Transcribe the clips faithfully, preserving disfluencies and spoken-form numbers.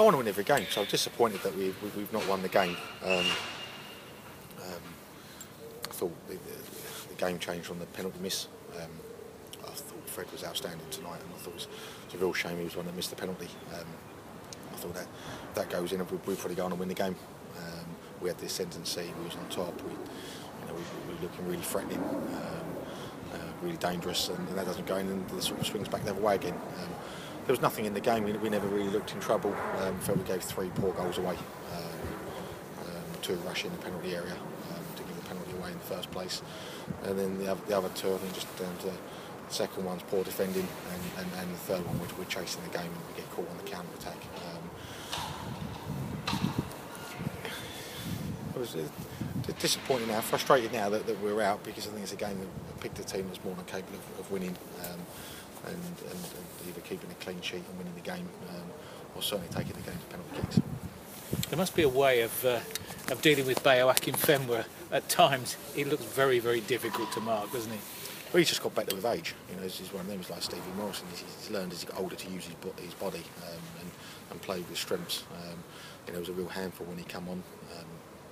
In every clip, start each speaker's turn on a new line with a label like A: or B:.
A: I want to win every game, so I'm disappointed that we, we, we've not won the game. Um, um, I thought the, the, the game changed on the penalty miss. Um, I thought Fred was outstanding tonight, and I thought it was, it was a real shame he was the one that missed the penalty. Um, I thought that that goes in, and we'd probably go on and win the game. Um, we had the ascendancy, we was on top, we, you know, we, we were looking really threatening, um, uh, really dangerous, and, and that doesn't go in, and the sort of swings back the other way again. Um, there was nothing in the game, we, we never really looked in trouble. Um, felt we gave three poor goals away, um, um, two rush in the penalty area um, to give the penalty away in the first place, and then the other, the other two, I think, just down to the second one's poor defending, and, and, and the third one, we're, we're chasing the game and we get caught on the counter attack. Um, it was uh, disappointing now, frustrated now that, that we're out, because I think it's a game that picked a team that's more than capable of, of winning, um, and, and, and either keeping a clean sheet and winning the game, um, or certainly taking the game to penalty kicks.
B: There must be a way of uh, of dealing with Bayo Akinfenwa. At times he looks very, very difficult to mark, doesn't he?
A: Well, he's just got better with age. You know, he's one of them. He's like Stevie Morrison. He's, he's learned as he got older to use his, his body um, and, and play with his strengths. Um, you know, it was a real handful when he came on. Um,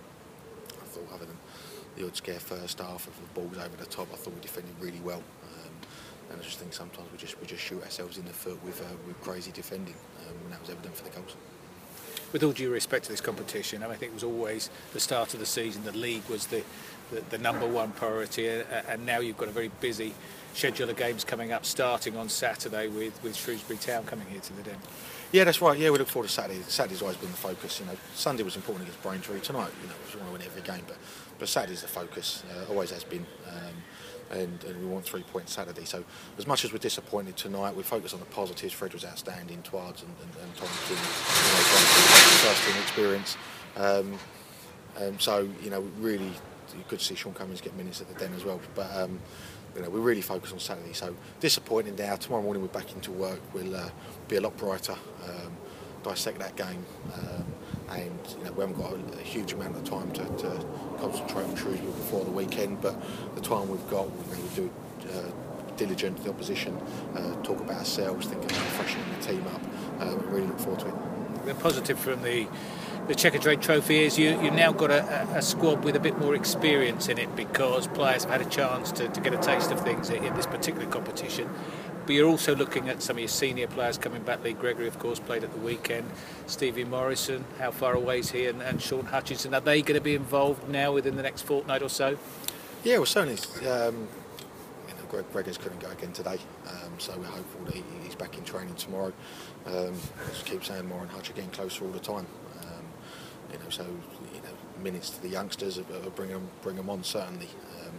A: I thought, other than the odd scare first half of the balls over the top, I thought we defended really well. Um, and I just think sometimes we just we just shoot ourselves in the foot with uh, with crazy defending, um, and that was evident for the goals.
B: With all due respect to this competition, I, mean, I think it was always the start of the season, the league was the, the, the number one priority, uh, and now you've got a very busy schedule of games coming up, starting on Saturday with, with Shrewsbury Town coming here to the Den.
A: Yeah, that's right. Yeah, we look forward to Saturday. Saturday's always been the focus. You know, Sunday was important against Braintree. Tonight, you know, we want to win every game, but but Saturday's the focus. Uh, always has been. Um, And, and we want three points Saturday. So as much as we're disappointed tonight, we focus on the positives. Fred was outstanding, Twards and, and, and Tom King, you know, first team experience. Um, um, so you know, really, you could see Sean Cummings get minutes at the Den as well. But um, you know, we really focus on Saturday. So disappointing now. Tomorrow morning we're back into work. We'll uh, be a lot brighter. Um, dissect that game. Um, and you know, we haven't got a, a huge amount of time to, to concentrate on Shrewsbury before the weekend, but the time we've got, you know, we do uh, diligent to the opposition, uh, talk about ourselves, think about freshening the team up, uh, we really look forward to it.
B: The positive from the the Checkatrade Trophy is you, you've now got a, a squad with a bit more experience in it, because players have had a chance to, to get a taste of things in this particular competition. But you're also looking at some of your senior players coming back. Lee Gregory, of course, played at the weekend. Stevie Morrison, how far away is he? And, and Sean Hutchinson, are they going to be involved now within the next fortnight or so?
A: Yeah, well, certainly. Um, you know, Greg Gregors couldn't go again today, um, so we're hopeful that he, he's back in training tomorrow. Um, just keep saying Moore and Hutch are getting closer all the time. Um, you know, so you know, minutes to the youngsters, uh, bring them, bring them on certainly. Um,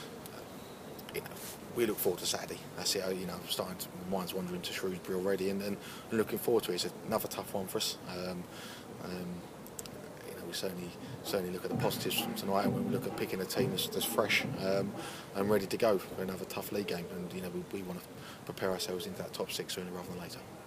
A: you know, we look forward to Saturday. That's it. You know, I'm starting to, my mind's wandering to Shrewsbury already, and, and looking forward to it. It's another tough one for us. Um, um, you know, we certainly certainly look at the positives from tonight, and we look at picking a team that's, that's fresh um, and ready to go for another tough league game. And you know, we, we want to prepare ourselves into that top six sooner rather than later.